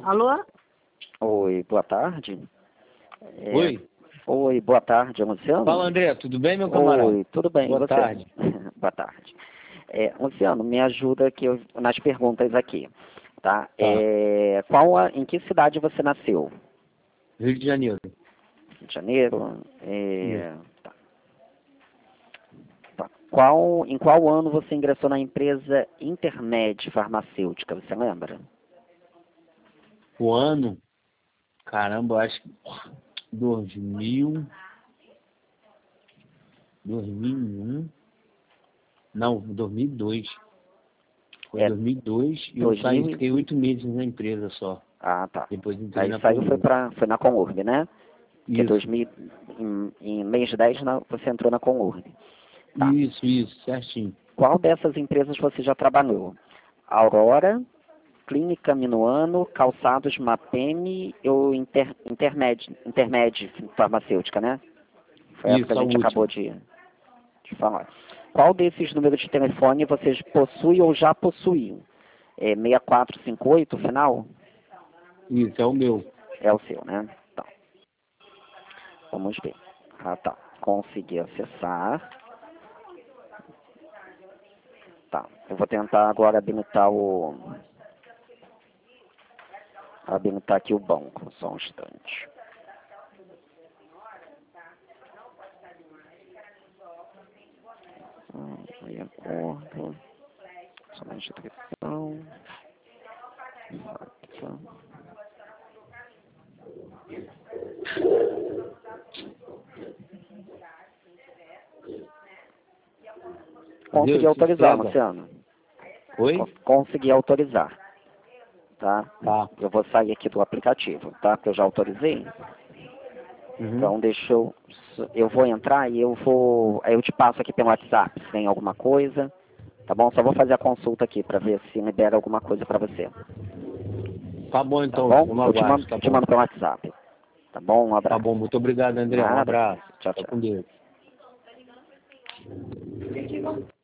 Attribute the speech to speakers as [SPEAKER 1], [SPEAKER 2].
[SPEAKER 1] Alô?
[SPEAKER 2] Oi, boa tarde.
[SPEAKER 3] Oi?
[SPEAKER 2] Oi, boa tarde, é Luciano?
[SPEAKER 3] Fala, André, tudo bem, meu camarada?
[SPEAKER 2] Oi, tudo bem,
[SPEAKER 3] Boa
[SPEAKER 2] e você?
[SPEAKER 3] tarde.
[SPEAKER 2] Boa tarde. Luciano, me ajuda aqui nas perguntas aqui, tá?
[SPEAKER 3] Tá.
[SPEAKER 2] Em que cidade você nasceu?
[SPEAKER 3] Rio de Janeiro.
[SPEAKER 2] Rio de Janeiro?
[SPEAKER 3] Isso.
[SPEAKER 2] Tá. Tá. Em qual ano você ingressou na empresa Intermed Farmacêutica, você lembra?
[SPEAKER 3] O ano, caramba, eu acho que 2001, não, 2002. Foi 2002 e eu saí, fiquei 8 meses na empresa só.
[SPEAKER 2] Ah, tá.
[SPEAKER 3] Depois entrei
[SPEAKER 2] Aí
[SPEAKER 3] na
[SPEAKER 2] saiu,
[SPEAKER 3] Comurg.
[SPEAKER 2] foi na Comurg, né? Porque
[SPEAKER 3] Isso.
[SPEAKER 2] em mês 10 você entrou na Comurg. Tá.
[SPEAKER 3] Isso, certinho.
[SPEAKER 2] Qual dessas empresas você já trabalhou? Aurora, Clínica Minuano, Calçados Mapeme ou Intermed Farmacêutica, né? Foi essa que a
[SPEAKER 3] Isso, a
[SPEAKER 2] gente acabou
[SPEAKER 3] última.
[SPEAKER 2] de falar. Qual desses números de telefone vocês possuem ou já possuíam? 6458, final?
[SPEAKER 3] Isso, é o meu.
[SPEAKER 2] É o seu, né? Tá. Vamos ver. Ah, tá. Consegui acessar. Tá. Eu vou tentar agora habilitar aqui o banco. Só um instante. Aí, acordo. Só uma inscrição. Consegui
[SPEAKER 3] Deus,
[SPEAKER 2] autorizar,
[SPEAKER 3] sossega.
[SPEAKER 2] Luciano.
[SPEAKER 3] Oi?
[SPEAKER 2] Consegui autorizar. Tá?
[SPEAKER 3] Tá.
[SPEAKER 2] Eu vou sair aqui do aplicativo, tá? Porque eu já autorizei.
[SPEAKER 3] Uhum.
[SPEAKER 2] Então deixa eu vou entrar e aí eu te passo aqui pelo WhatsApp se tem alguma coisa, tá bom? Só vou fazer a consulta aqui para ver se libera alguma coisa para você,
[SPEAKER 3] Tá bom,
[SPEAKER 2] tá
[SPEAKER 3] então.
[SPEAKER 2] bom?
[SPEAKER 3] Vamos
[SPEAKER 2] Eu te
[SPEAKER 3] aguardar,
[SPEAKER 2] mando,
[SPEAKER 3] tá
[SPEAKER 2] te
[SPEAKER 3] bom.
[SPEAKER 2] mando pelo WhatsApp, tá bom? Um
[SPEAKER 3] Tá
[SPEAKER 2] abraço.
[SPEAKER 3] bom, muito obrigado, André. Um
[SPEAKER 2] Nada.
[SPEAKER 3] abraço.
[SPEAKER 2] Tchau,
[SPEAKER 3] Fica
[SPEAKER 2] tchau.
[SPEAKER 3] com Deus.